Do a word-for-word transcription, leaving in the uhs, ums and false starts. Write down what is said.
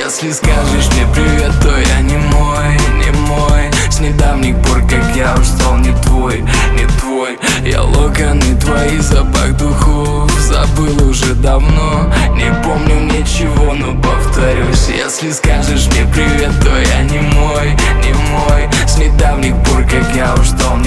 Если скажешь мне привет, то я не мой, не мой. С недавних пор, как я уж стал не твой, не твой. Я локоны твои, запах духов забыл уже давно. Не помню ничего, но повторюсь. Если скажешь мне привет, то я не мой, не мой. С недавних пор, как я уж стал